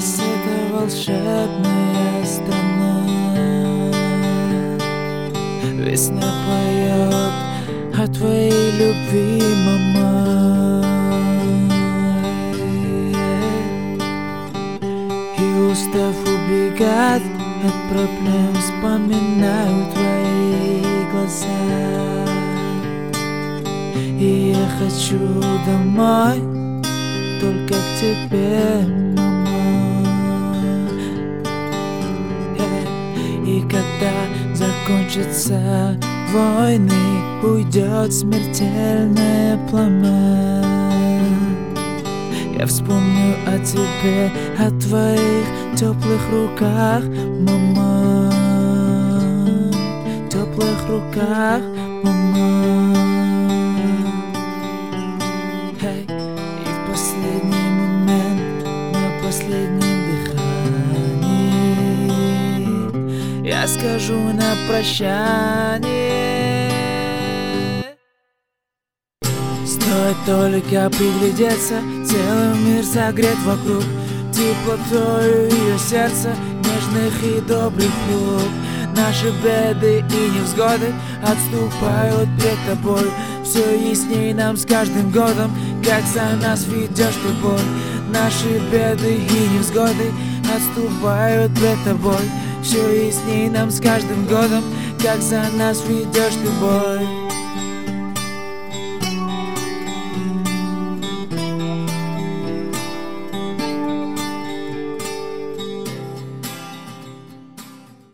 Нас это волшебная страна. Весна поет о твоей любви, мама. И устав убегать от проблем, вспоминаю твои глаза. И я хочу домой, только к тебе, мама. И когда закончатся войны, уйдет смертельное пламя, я вспомню о тебе, о твоих теплых руках, мама. Теплых руках, мама. И в последний момент, на последнем дыхании, я скажу на прощание: стоит только приглядеться, целый мир согрет вокруг теплотою ее сердца, нежных и добрых рук. Наши беды и невзгоды отступают пред тобой. Все ясней нам с каждым годом, как за нас ведешь ты бой. Наши беды и невзгоды отступают пред тобой. Все ясней нам с каждым годом, как за нас ведешь ты бой.